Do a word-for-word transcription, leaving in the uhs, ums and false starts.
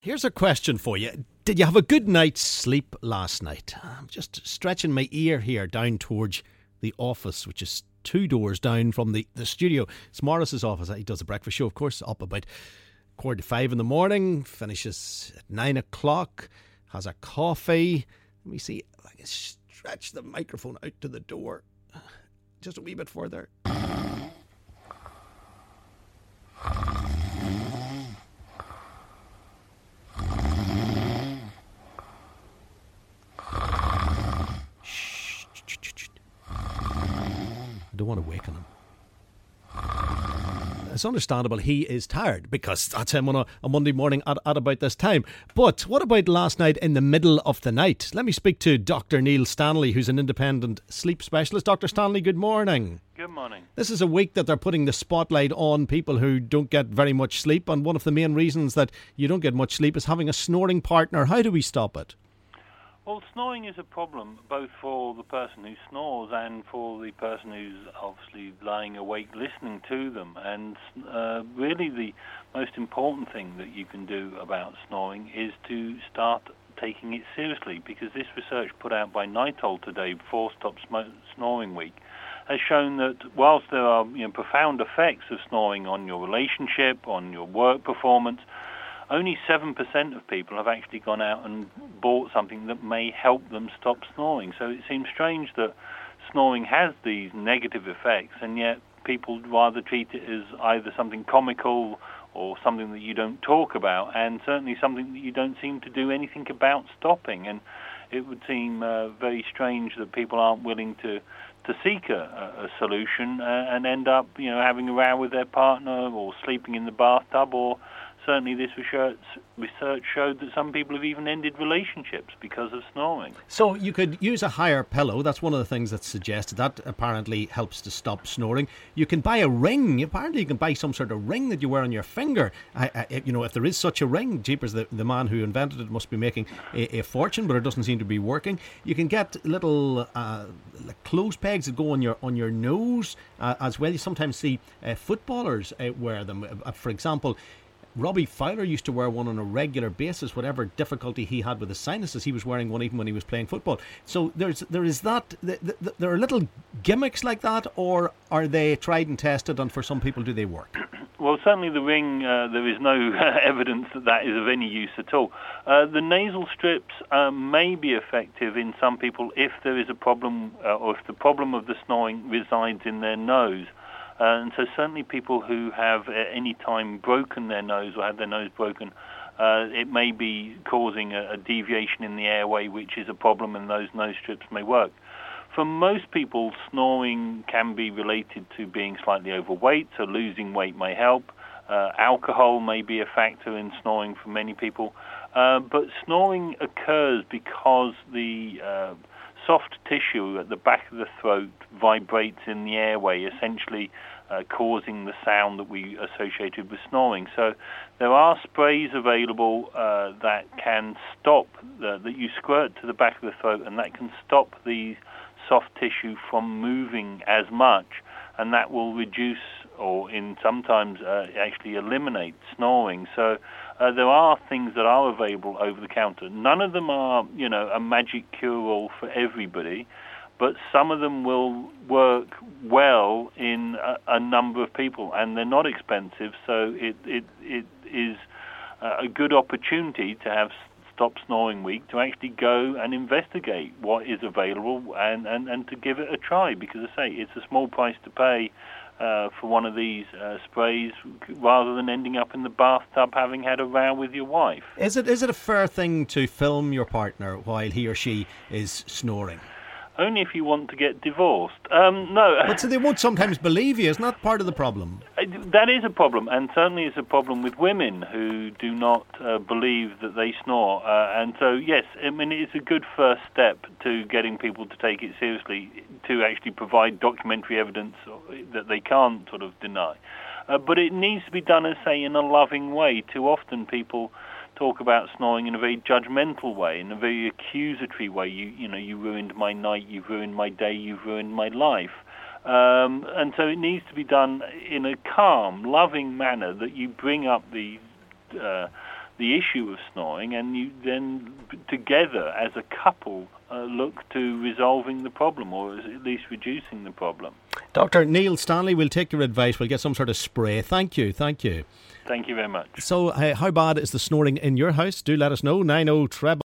Here's a question for you. Did you have a good night's sleep last night? I'm just stretching my ear here down towards the office, which is two doors down from the, the studio. It's Morris's office. He does the breakfast show, of course, up about quarter to five in the morning, finishes at nine o'clock, has a coffee. Let me see if I can stretch the microphone out to the door. Just a wee bit further. I don't want to waken him. It's understandable he is tired because that's him on a, a Monday morning at, at about this time. But what about last night in the middle of the night? Let me speak to Doctor Neil Stanley, who's an independent sleep specialist. Doctor Stanley, good morning. Good morning. This is a week that they're putting the spotlight on people who don't get very much sleep, and one of the main reasons that you don't get much sleep is having a snoring partner. How do we stop it? Well, snoring is a problem both for the person who snores and for the person who's obviously lying awake listening to them. And uh, really the most important thing that you can do about snoring is to start taking it seriously, because this research put out by NITOL today before Stop Smo- Snoring Week has shown that whilst there are you know, profound effects of snoring on your relationship, on your work performance, only seven percent of people have actually gone out and bought something that may help them stop snoring. So it seems strange that snoring has these negative effects, and yet people rather treat it as either something comical or something that you don't talk about, and certainly something that you don't seem to do anything about stopping. And it would seem uh, very strange that people aren't willing to to seek a, a solution uh, and end up, you know, having a row with their partner or sleeping in the bathtub, or certainly this research, research showed that some people have even ended relationships because of snoring. So you could use a higher pillow. That's one of the things that's suggested. That apparently helps to stop snoring. You can buy a ring. Apparently you can buy some sort of ring that you wear on your finger. I, I, you know, if there is such a ring, jeepers, the, the man who invented it must be making a, a fortune, but it doesn't seem to be working. You can get little uh, like clothes pegs that go on your on your nose uh, as well. You sometimes see uh, footballers uh, wear them. Uh, for example, Robbie Fowler used to wear one on a regular basis. Whatever difficulty he had with his sinuses, he was wearing one even when he was playing football. So there's there is that. Th- th- there are little gimmicks like that, or are they tried and tested, and for some people do they work? Well, certainly the ring, uh, there is no uh, evidence that that is of any use at all. Uh, the nasal strips uh, may be effective in some people if there is a problem, uh, or if the problem of the snoring resides in their nose. Uh, and so certainly people who have at any time broken their nose or had their nose broken, uh, it may be causing a, a deviation in the airway, which is a problem, and those nose strips may work. For most people, snoring can be related to being slightly overweight, so losing weight may help. Uh, alcohol may be a factor in snoring for many people. Uh, but snoring occurs because the uh, soft tissue at the back of the throat vibrates in the airway, essentially uh, causing the sound that we associated with snoring. So there are sprays available uh, that can stop, the, that you squirt to the back of the throat, and that can stop the soft tissue from moving as much, and that will reduce or in sometimes uh, actually eliminate snoring. So uh, there are things that are available over the counter. None of them are, you know, a magic cure-all for everybody, but some of them will work well in a, a number of people, and they're not expensive, so it it, it is a good opportunity to have Stop Snoring Week to actually go and investigate what is available and, and, and to give it a try, because I say it's a small price to pay uh, for one of these uh, sprays rather than ending up in the bathtub having had a row with your wife. Is it is it a fair thing to film your partner while he or she is snoring? Only if you want to get divorced. Um, no. But so they won't sometimes believe you. Isn't that part of the problem? That is a problem, and certainly is a problem with women who do not uh, believe that they snore. Uh, and so, yes, I mean, it's a good first step to getting people to take it seriously, to actually provide documentary evidence that they can't sort of deny. Uh, but it needs to be done, as say, in a loving way. Too often people talk about snoring in a very judgmental way, in a very accusatory way. You, you know, you ruined my night, you've ruined my day, you've ruined my life. Um, and so it needs to be done in a calm, loving manner, that you bring up the uh, the issue of snoring, and you then together as a couple uh, look to resolving the problem, or at least reducing the problem. Doctor Neil Stanley, we'll take your advice. We'll get some sort of spray. Thank you, thank you. Thank you very much. So, uh, how bad is the snoring in your house? Do let us know. nine oh treble